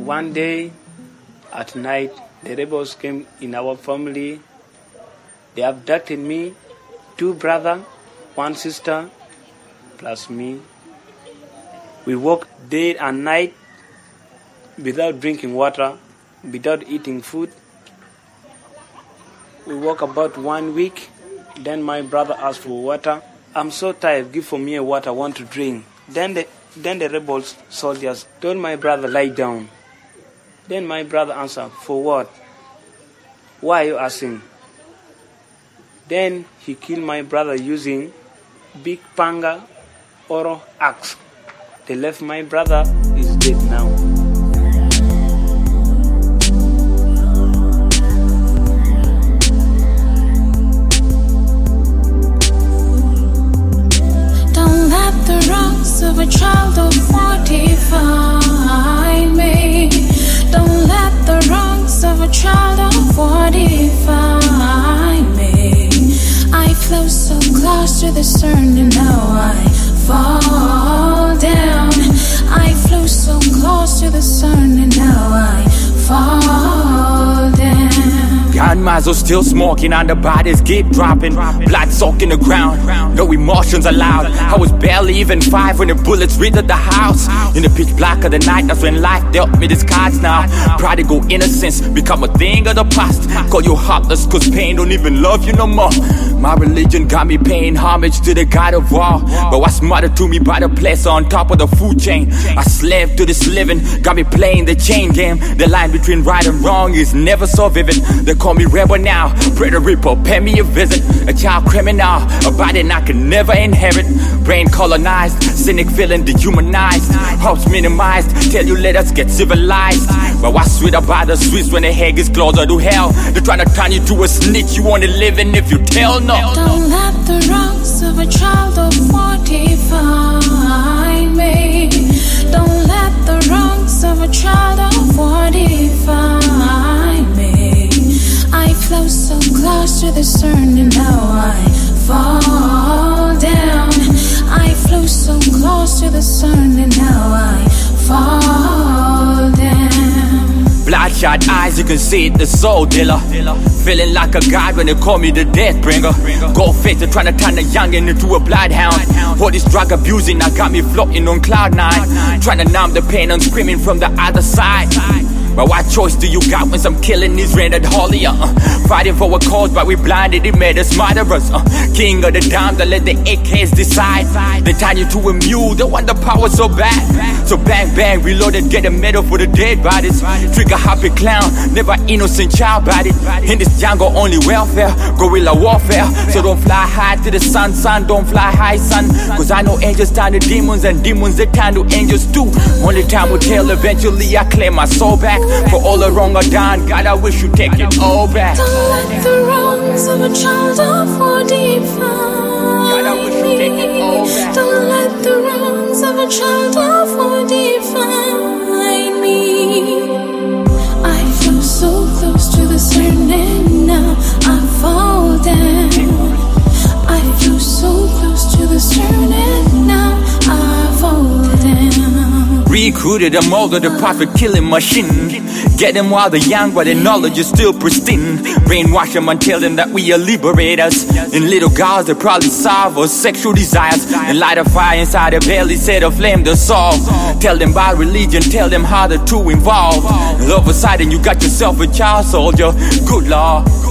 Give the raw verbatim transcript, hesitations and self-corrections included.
One day at night, the rebels came in our family. They abducted me, two brothers, one sister, plus me. We walked day and night without drinking water, without eating food. We walked about one week. Then my brother asked for water. I'm so tired, give for me a water, I want to drink. Then the, then the rebels, soldiers, told my brother, lie down. Then my brother answered, for what? Why are you asking? Then he killed my brother using big panga or axe. They left my brother, is dead now. Don't let the wrongs of a child of forty define me. Don't let the wrongs of a child of forty define me. I flow so close to the sun and now I fall down. I flow so close to the sun and now I fall down. Grandmas are still smoking and the bodies keep dropping. Blood soaking the ground, no emotions allowed. I was barely even five when the bullets riddled the house. In the pitch black of the night, that's when life dealt me these cards now. Prodigal innocence become a thing of the past. Call you heartless cause pain don't even love you no more. My religion got me paying homage to the God of war. But what's murdered to me by the place on top of the food chain. I slave to this living, got me playing the chain game. The line between right and wrong is never so vivid. They call me rebel now, pray the Reaper, pay me a visit. A child criminal, a body I can never inherit. Brain colonized, cynic feeling dehumanized. Hopes minimized, tell you let us get civilized. But what's sweet about the Swiss when the head is closer to hell? They're trying to turn you to a snitch, you only living if you tell no. Don't let the wrongs of a child of forty define me. Don't let the wrongs of a child of forty define me. I flow so close to the sun and now I fall down. I flow so close to the sun and now I fall down. Bloodshot eyes, you can see it, the soul dealer. Feeling like a god when they call me the death bringer. Gold face, they're trying to turn a youngin' into a bloodhound. All this drug abusing, I got me floating on cloud nine. Trying to numb the pain and screaming from the other side. But what choice do you got when some killing is rendered holy? Uh, fighting for a cause, but we blinded, it made us murderers. Uh, king of the dime, that let the A Ks decide. They turn you to a mule, they want the power so bad. So bang bang, reloaded, get a medal for the dead bodies. Trigger happy clown, never innocent child body. In this jungle, only welfare, guerrilla warfare. So don't fly high to the sun, son, don't fly high, son. Cause I know angels turn to demons, and demons they turn to angels too. Only time will tell, eventually I claim my soul back. For all the wrong I done, God, I wish you take it all back. Don't let the wrongs of a child of forty define me. Don't let the wrongs of a child of forty define me. I feel so close to the sun and now I fall down. I feel so close to the sun and now I fall down. Recruited them all to the profit killing machine. Get them while they're young, but their knowledge is still pristine. Brainwash them and tell them that we are liberators. In little girls, they probably solve our sexual desires. And light a fire inside their belly, set a flame to solve. Tell them about religion, tell them how the two involve. And all of a sudden, you got yourself a child soldier. Good Lord.